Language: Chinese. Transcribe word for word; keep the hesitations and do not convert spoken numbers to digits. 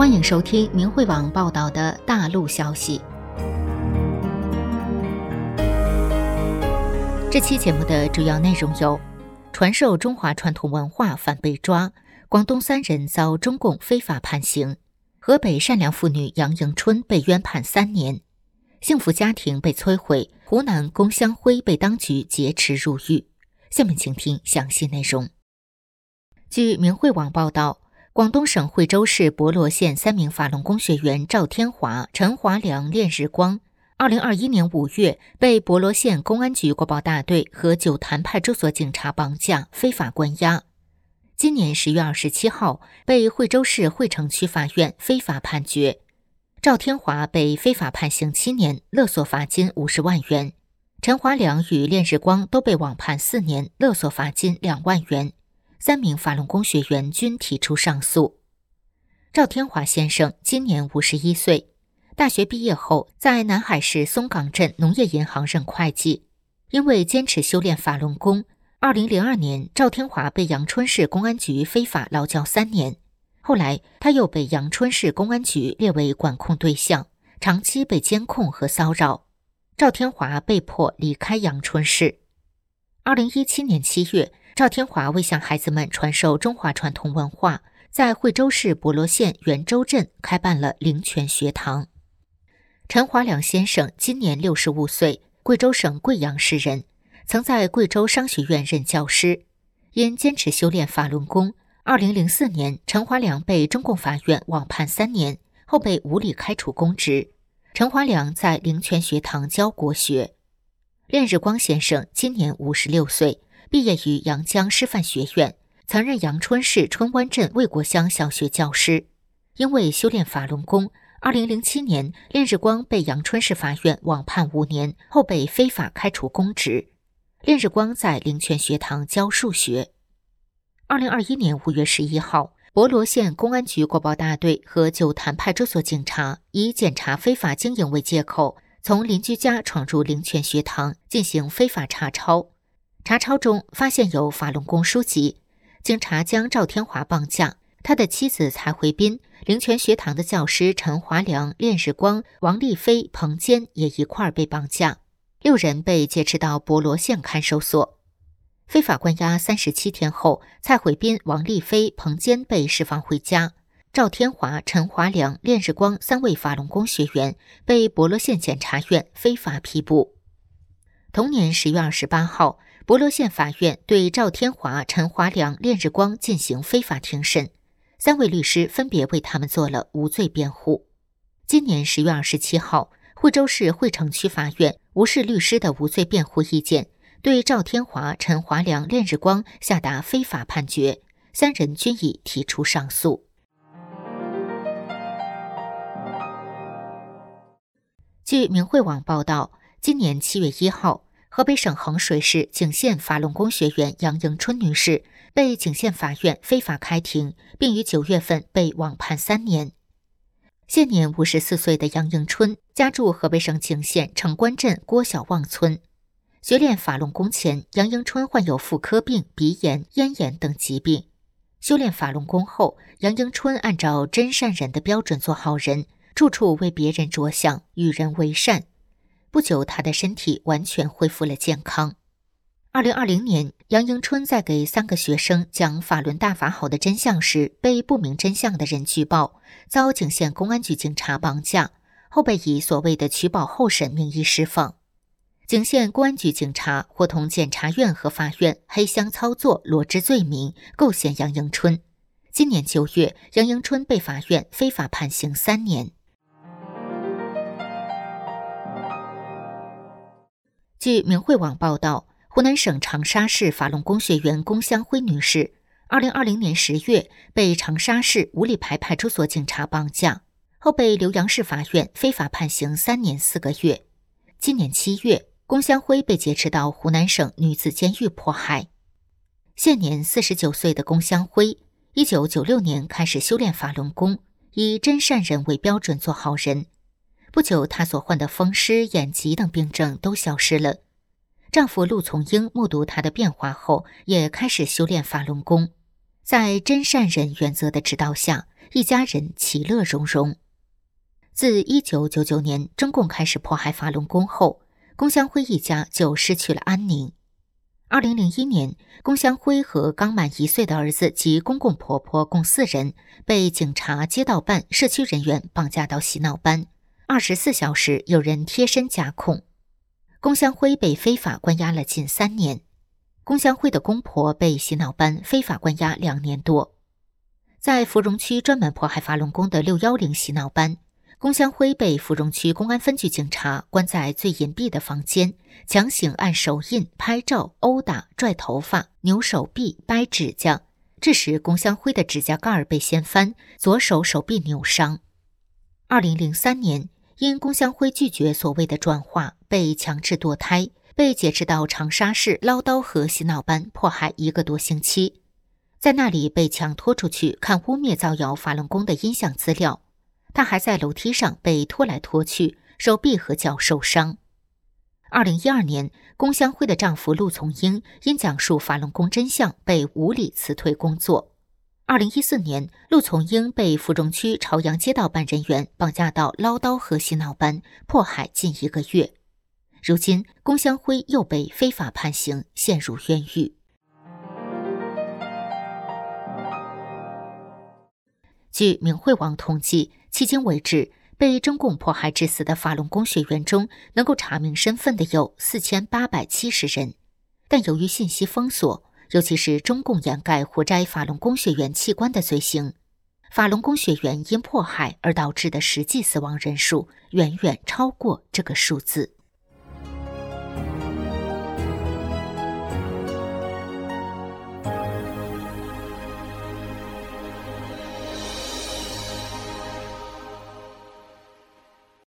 欢迎收听明慧网报道的大陆消息。这期节目的主要内容有：传授中华传统文化反被抓，广东三人遭中共非法判刑；河北善良妇女杨迎春被冤判三年；幸福家庭被摧毁；湖南龚香辉被当局劫持入狱。下面请听详细内容。据明慧网报道，广东省惠州市博罗县三名法轮功学员赵天华、陈华良、练日光，二零二一年五月被博罗县公安局国保大队和九潭派出所警察绑架，非法关押。今年十月二十七号，被惠州市惠城区法院非法判决。赵天华被非法判刑七年，勒索罚金五十万元；陈华良与练日光都被网判四年，勒索罚金两万元。三名法轮功学员均提出上诉。赵天华先生今年五十一岁，大学毕业后在南海市松岗镇农业银行任会计。因为坚持修炼法轮功，二零零二年赵天华被阳春市公安局非法劳教三年，后来他又被阳春市公安局列为管控对象，长期被监控和骚扰。赵天华被迫离开阳春市。二零一七年七月，赵天华为向孩子们传授中华传统文化，在惠州市博罗县元州镇开办了灵泉学堂。陈华良先生今年六十五岁，贵州省贵阳市人，曾在贵州商学院任教师。因坚持修炼法轮功，二零零四年陈华良被中共法院网判三年，后被无理开除公职。陈华良在灵泉学堂教国学。练日光先生今年五十六岁，毕业于阳江师范学院，曾任阳春市春湾镇卫国乡小学教师。因为修炼法轮功，二零零七年练日光被阳春市法院网判五年，后被非法开除公职。练日光在灵泉学堂教数学。二零二一年五月十一号，博罗县公安局国保大队和九潭派出所警察以检查非法经营为借口，从邻居家闯入灵泉学堂进行非法查抄。查抄中发现有法轮功书籍，警察将赵天华绑架，他的妻子蔡慧斌、灵泉学堂的教师陈华良、练日光、王丽飞、彭坚也一块儿被绑架，六人被劫持到博罗县看守所。非法关押三十七天后，蔡慧斌、王丽飞、彭坚被释放回家，赵天华、陈华良、练日光三位法轮功学员被博罗县检察院非法批捕。同年十月二十八号，博罗县法院对赵天华、陈华良、练日光进行非法庭审，三位律师分别为他们做了无罪辩护。今年十月二十七号，惠州市惠城区法院无视律师的无罪辩护意见，对赵天华、陈华良、练日光下达非法判决，三人均已提出上诉。据明慧网报道，今年七月一号，河北省衡水市景县法轮功学员杨迎春女士被景县法院非法开庭，并于九月份被网判三年。现年五十四岁的杨迎春家住河北省景县城关镇郭小旺村。学练法轮功前，杨迎春患有妇科病、鼻炎、咽炎等疾病。修炼法轮功后，杨迎春按照真善忍的标准做好人，处处为别人着想，与人为善。不久，他的身体完全恢复了健康。二零二零年，杨迎春在给三个学生讲法轮大法好的真相时，被不明真相的人举报，遭景县公安局警察绑架，后被以所谓的取保候审名义释放。景县公安局警察伙同检察院和法院黑箱操作，罗织罪名，构陷杨迎春。今年九月，杨迎春被法院非法判刑三年。据明慧网报道，湖南省长沙市法轮功学员龚香辉女士，二零二零年十月被长沙市五里牌派出所警察绑架，后被浏阳市法院非法判刑三年四个月。今年七月，龚香辉被劫持到湖南省女子监狱迫害。现年四十九岁的龚香辉，一九九六年开始修炼法轮功，以真善忍为标准做好人。不久，她所患的风湿、眼疾等病症都消失了。丈夫陆从英目睹她的变化后，也开始修炼法轮功。在真善忍原则的指导下， 一家人其乐融融。自一九九九年中共开始迫害法轮功后，龚香辉一家就失去了安宁。二零零一年，龚香辉和刚满一岁的儿子及公公婆婆共四人被警察、街道办、社区人员绑架到洗脑班，二十四小时有人贴身监控。龚香辉被非法关押了近三年，龚香辉的公婆被洗脑班非法关押两年多。在芙蓉区专门迫害法轮功的六一零洗脑班，龚香辉被芙蓉区公安分局警察关在最隐蔽的房间，强行按手印、拍照、殴打、拽头发、扭手臂、掰指甲，致使龚香辉的指甲盖被掀翻，左手手臂扭伤。二零零三年，因龚香辉拒绝所谓的转化，被强制堕胎，被解释到长沙市捞刀河洗脑班迫害一个多星期，在那里被强拖出去看污蔑造谣法轮功的音像资料。他还在楼梯上被拖来拖去，手臂和脚受伤。二零一二年，龚香辉的丈夫陆从英因讲述法轮功真相被无理辞退工作。二零一四年，陆从英被芙蓉区朝阳街道办人员绑架到捞刀河洗脑班，迫害近一个月。如今，龚香辉又被非法判刑，陷入冤狱。据明慧网统计，迄今为止，被中共迫害致死的法轮功学员中，能够查明身份的有四千八百七十人。但由于信息封锁，尤其是中共掩盖活摘法轮功学员器官的罪行，法轮功学员因迫害而导致的实际死亡人数远远超过这个数字。